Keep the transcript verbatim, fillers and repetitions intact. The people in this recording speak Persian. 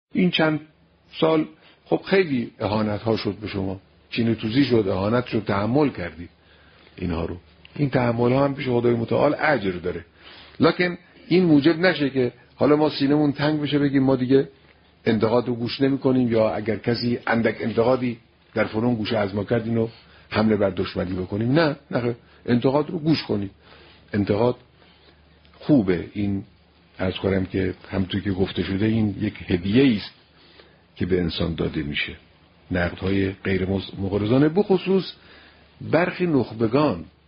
این چند سال خب خیلی اهانت ها شد به شما، چینه توزی شد، اهانت شد، تحمل کردید اینها رو. این تحمل ها هم پیش خدای متعال اجر داره، لکن این موجب نشه که حالا ما سینمون تنگ بشه بگیم ما دیگه انتقاد رو گوش نمی کنیم، یا اگر کسی اندک انتقادی در فلان گوشه از ما کرد اینو حمله بر دشمنی بکنیم. نه نه، انتقاد رو گوش کنیم. انتقاد خوبه. این عرض کنم که همونطور که گفته شده این یک هدیه است که به انسان داده میشه. نقدهای غیر مغرضانه، بخصوص برخی نخبگان